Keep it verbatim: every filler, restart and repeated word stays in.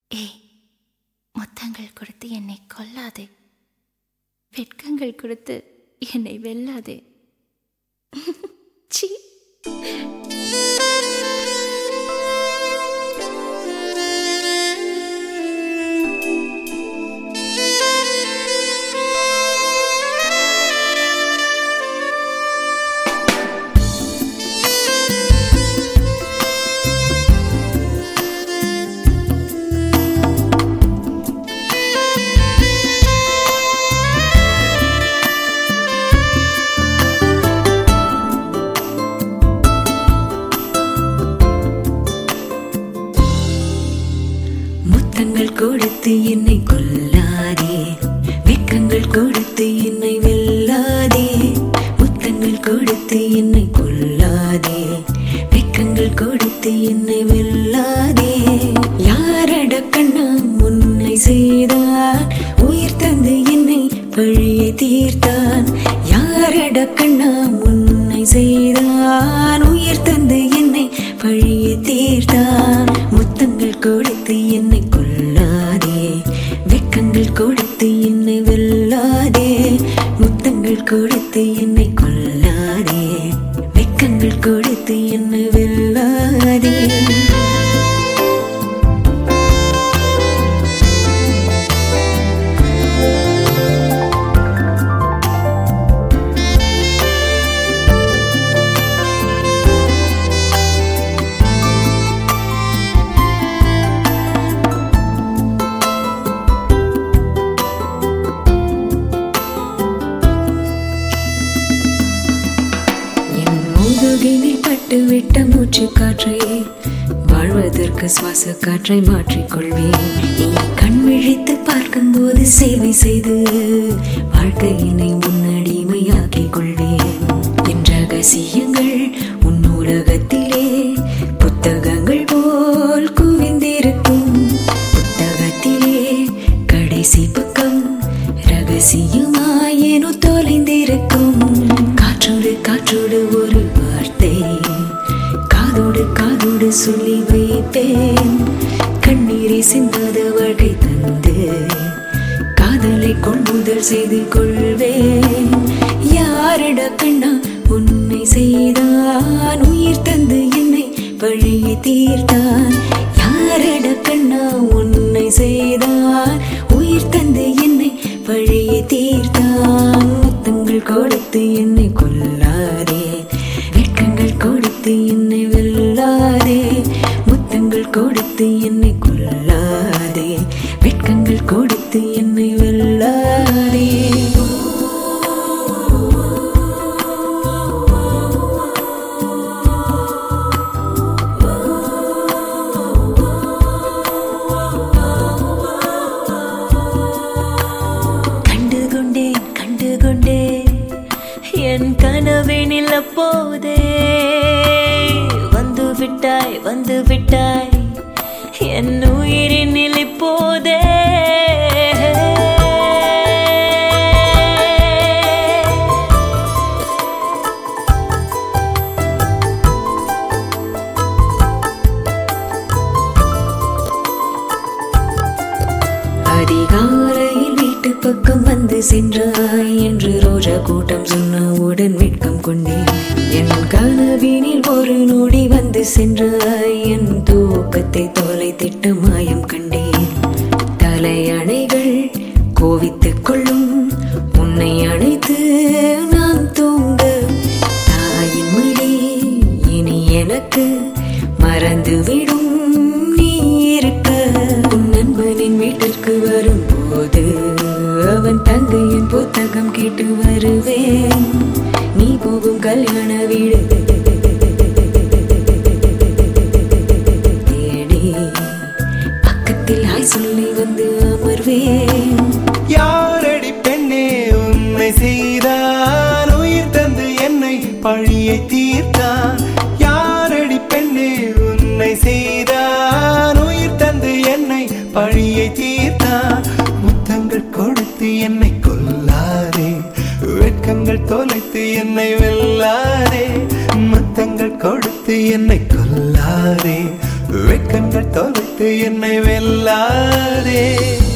ஏய், முத்தங்கள் கொடுத்து என்னை கொல்லாதே, வெட்கங்கள் கொடுத்து என்னை வெல்லாதே. சீ. முத்தங்கள் கொடுத்து என்னை கொல்லாதே, வெட்கங்கள் கொடுத்து என்னை வெல்லாதே. முத்தங்கள் கொடுத்து என்னை கொல்லாதே, வெட்கங்கள் கொடுத்து என்னை வெல்லாதே. யாரட கண்ணா உன்னை செய்தான், உயிர் தந்து என்னை பழியை தீர்த்தான். யாரட கண்ணா உன்னை செய்தான், உயிர் தந்து என்னை பழியை தீர்த்தான். முத்தங்கள் கொடுத்து என்னை கொல்லாதே, வெட்கங்கள் கொடுத்து என்னை வெல்லாதே. முத்தங்கள் கொடுத்து என்னை கொல்லாதே, வெட்கங்கள் கொடுத்து என்னை வெல்லாதே. முதுகினில் பட்டுவிட்ட மூச்சு காற்றை வாழ்வதற்கு சுவாச காற்றை மாற்றிக்கொள்வேன். நீ கண் விழித்து பார்க்கும் போது சேவை செய்து வாழ்க்கையினை முன்னடிமையாக்கிக் கொள்வேன். என் ரகசியங்கள் உன் நூலகத்திலே புத்தகங்கள் போல் குவிந்திருக்கும். புத்தகத்திலே கடைசி பக்கம் ரகசியமாயேனோ தொலைந்திருக்கும். காற்றோடு காற்றோடு ஒரு வார்த்தை காதோடு காதோடு சொல்லி வைப்பேன். கண்ணீரை சிந்தாத வாழ்க்கை தந்து காதலை கொள்முதல் செய்து கொள்வேன். யாரட கண்ணா உன்னை செய்தான், உயிர் தந்து என்னை பழியை தீர்த்தான். யாரட கண்ணா உன்னை செய்தான், உயிர் தந்து என்னை பழியை தீர்த்தான். முத்தங்கள் கொடுத்து என்னை கொல்லாதே, வெட்கங்கள் கொடுத்து என்னை வெல்லாதே. முத்தங்கள் கொடுத்து என்னை கொல்லாதே, வெட்கங்கள் கொடுத்து என்னை வெல்லாதே. என் கனவினில் அப்போதே வந்து விட்டாய் வந்து விட்டாய் என் உயிரினில் இப்போதே. அதிகாலையில் வீட்டு பக்கம் வந்து சென்றாய் என்று ரோஜா கூட்டம் சொன்னவுடன் வெட்கம் கொண்டேன். என் கனவினில் ஒரு நொடி வந்து சென்றாய், என் தூக்கத்தை தொலை திட்ட மாயம் கண்டேன். தலையணைகள் கோவித்துக் கொள்ளும் உன்னை அணைத்து நான் தூங்க. தாயின் மடி இனி எனக்கு மறந்துவிடும் நீ இருக்க. உன் நண்பனின் வீட்டிற்கு வரும்போது அவன் தங்கையின் புத்தகம் கேட்டு வருவேன். நீ போகும் கல்யாண வீடு தேடி பக்கத்தில் ஆய் சொல்லி வந்து அமர்வேன். யாரடி பெண்ணே உன்னை செய்தான், உயிர் தந்து என்னை பழியை தீர்த்தான். யாரடி பெண்ணே உன்னை செய்தான், உயிர் தந்து என்னை பழியை தீர்த்தான். முத்தங்கள் கொடுத்து என்னை கொல்லாதே, வெட்கங்கள் தொலைத்து என்னை வெல்லாதே. முத்தங்கள் கொடுத்து என்னை கொல்லாதே, வெட்கங்கள் கண்கள் தொலைத்து என்னை வெல்லாதே.